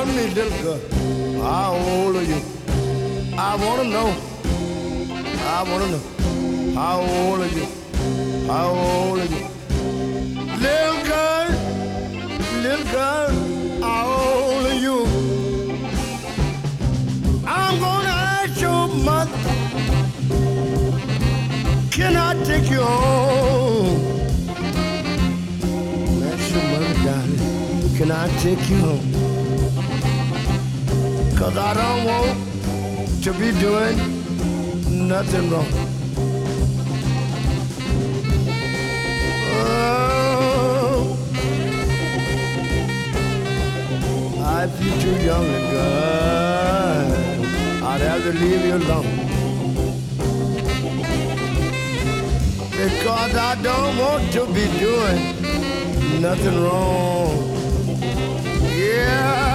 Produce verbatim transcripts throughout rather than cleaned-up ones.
tell me, little girl, how old are you? I wanna know. I wanna know. How old are you? How old are you? Little girl, little girl, how old are you? I'm gonna ask your mother, can I take you home? Ask your mother, darling, can I take you home? Cause I don't want to be doing nothing wrong. Oh, I feel too young and good. I'd have to leave you alone. Because I don't want to be doing nothing wrong. Yeah.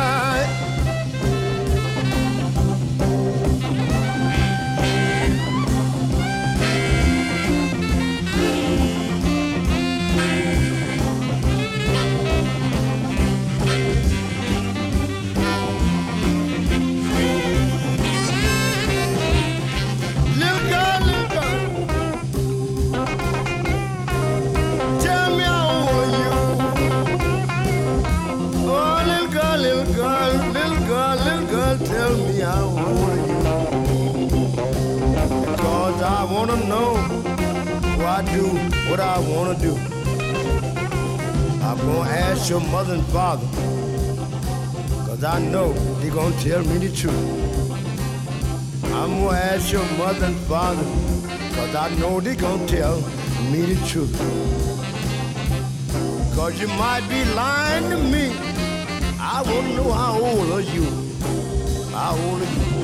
Tell me how old are you? Because I wanna know what I do, what I wanna do. I'm gonna ask your mother and father, cause I know they're gonna tell me the truth. I'm gonna ask your mother and father, cause I know they're gonna tell me the truth. Cause you might be lying to me. I wanna know how old are you? How old are you?